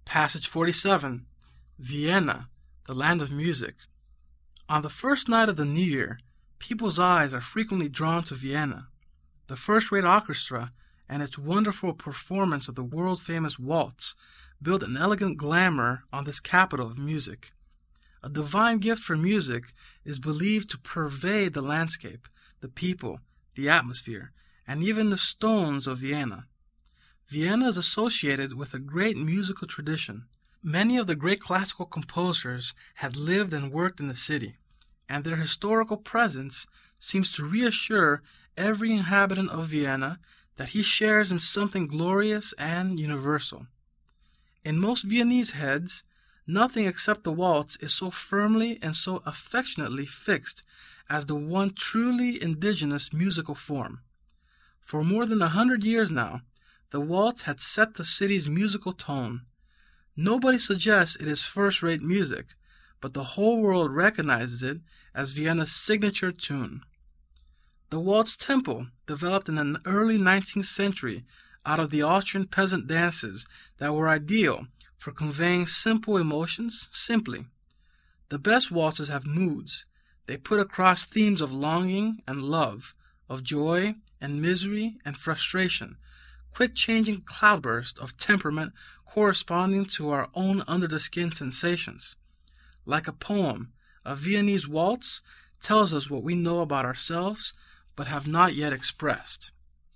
Passage 47. Vienna, the land of music. On the first night of the new year, people's eyes are frequently drawn to Vienna. The first-rate orchestra and its wonderful performance of the world-famous waltz build an elegant glamour on this capital of music. A divine gift for music is believed to pervade the landscape, the people, the atmosphere, and even the stones of Vienna. Vienna is associated with a great musical tradition. Many of the great classical composers had lived and worked in the city, and their historical presence seems to reassure every inhabitant of Vienna that he shares in something glorious and universal. In most Viennese heads, nothing except the waltz is so firmly and so affectionately fixed as the one truly indigenous musical form. For more than 100 years now, the waltz had set the city's musical tone. Nobody suggests it is first-rate music, but the whole world recognizes it as Vienna's signature tune. The waltz tempo developed in the early 19th century out of the Austrian peasant dances that were ideal for conveying simple emotions simply. The best waltzes have moods. They put across themes of longing and love, of joy and misery and frustration, quick-changing cloudbursts of temperament corresponding to our own under-the-skin sensations. Like a poem, a Viennese waltz tells us what we know about ourselves but have not yet expressed.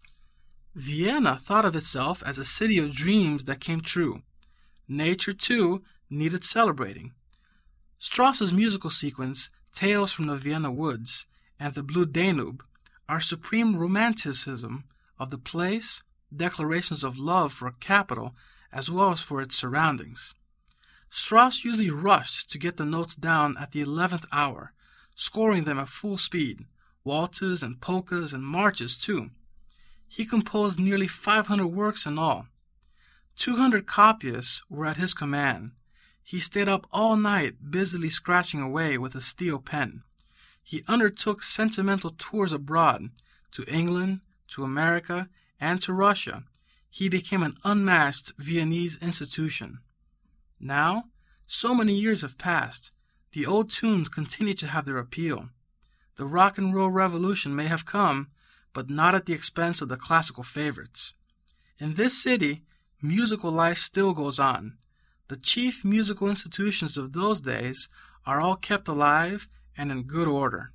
Vienna thought of itself as a city of dreams that came true. Nature, too, needed celebrating. Strauss's musical sequence, Tales from the Vienna Woods, and the Blue Danube, are supreme romanticism of the place, declarations of love for a capital as well as for its surroundings. Strauss usually rushed to get the notes down at the 11th hour, scoring them at full speed, waltzes and polkas and marches too. He composed nearly 500 works in all. 200 copyists were at his command. He stayed up all night busily scratching away with a steel pen. He undertook sentimental tours abroad, to England, to America, and to Russia. He became an unmatched Viennese institution. Now, so many years have passed, the old tunes continue to have their appeal. The rock and roll revolution may have come, but not at the expense of the classical favorites. In this city, musical life still goes on. The chief musical institutions of those days are all kept alive and in good order.